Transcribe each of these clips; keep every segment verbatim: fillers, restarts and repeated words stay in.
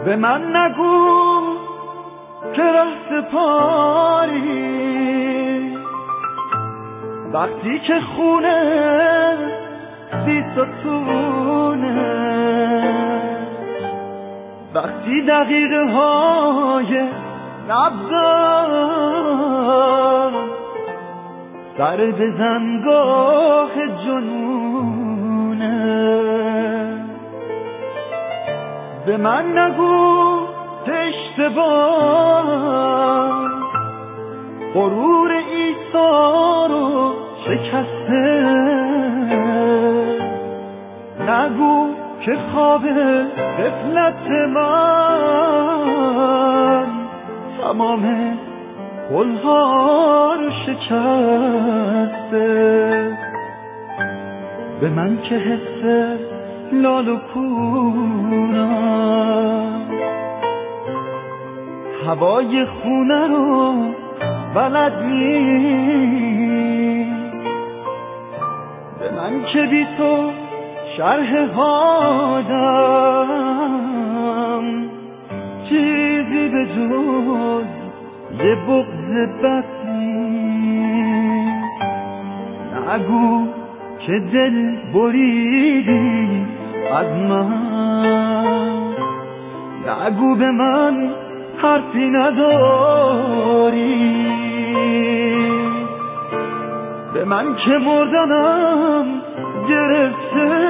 به من نگو که ره سپاری وقتی که خونه بی ستونه، وقتی دقیقه های نبضم سر به زنگاه جنونه. به من نگو که اشتباه غرور ایثار رو شکسته، نگو که خواب غفلت من تمام قلها رو شکسته. به من که حس لال و کورم هوای خونه رو بلد نیست، به من که بی تو شرح حالم چیزی به جز یه بغض بد نیست. نگو که دل بریدی از من، نگو به من حرفی نداری، به من که مردنم گرفته.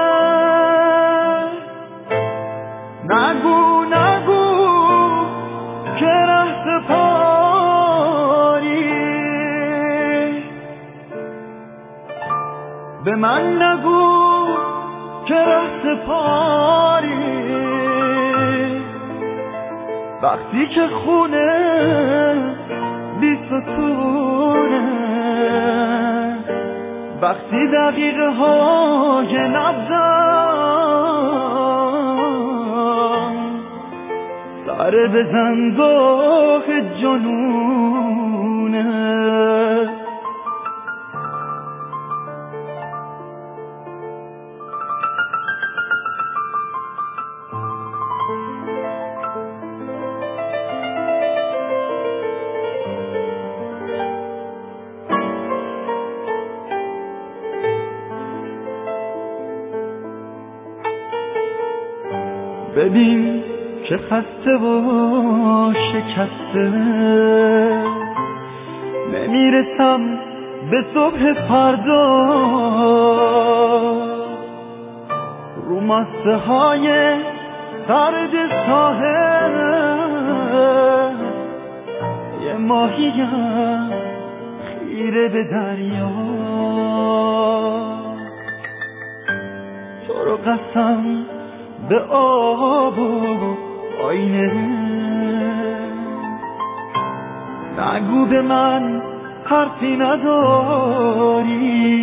نگو نگو که ره سپاری، به من نگو که ره سپاری وقتی که خونه بی ستونه، وقتی دقیقه های نبضم سر به زنگاه جنونه. ببین که خسته و شکسته، نمیرسم به صبح فردا، رو ماسه های سرد ساحل یه ماهیم خیره به دریا. تو رو قسم به آب و آینه نگو به من حرفی نداری،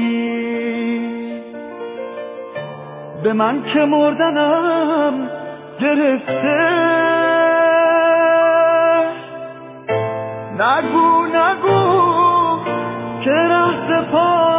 به من که مردنم گرفته. نگو نگو که ره سپاری